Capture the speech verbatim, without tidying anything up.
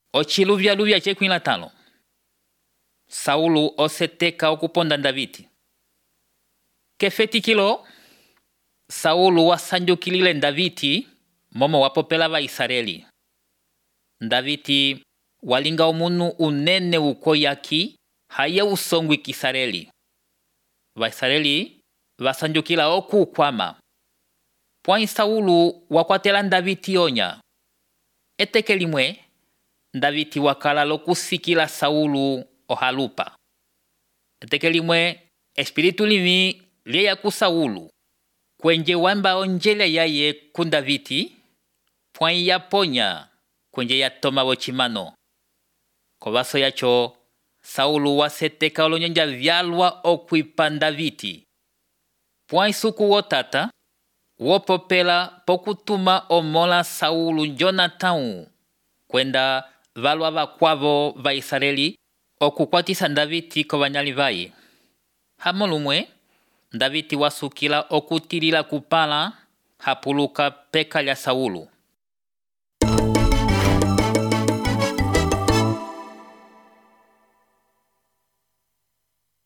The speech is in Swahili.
Ochiluvya luvya chekwila talo. Saulu oseteka okuponda Davidi. Kefeti kilo, Saulu wasanjukilile Davidi momo wapopela va Israeli. Davidi walinga omunu unene ukoyaki haya usongwi kisareli. Va Israeli vasanjukila oku kwama. Pwai Saulu wakwatela Davidi onya. Eteke limwe, Davidi wakala lokusikila Saulu ohalupa. Eteke limwe, espiritu limi liya ku Saulu. Kwenje wamba onjele yaye ku Davidi, pwai ya ponya kwenje ya toma wochimano. Kovaso yacho, Saulu waseteka olonyanja vyalwa okwipa Davidi. Pwai suku wotata, wopopela pokutuma omola Saulu Jonathan kwenda valwa vakwavo va Israeli okukwatisa Davidi kovanyali vaye. Hamolumwe, Davidi wasukila okutilila kupala hapuluka peka lya Saulu.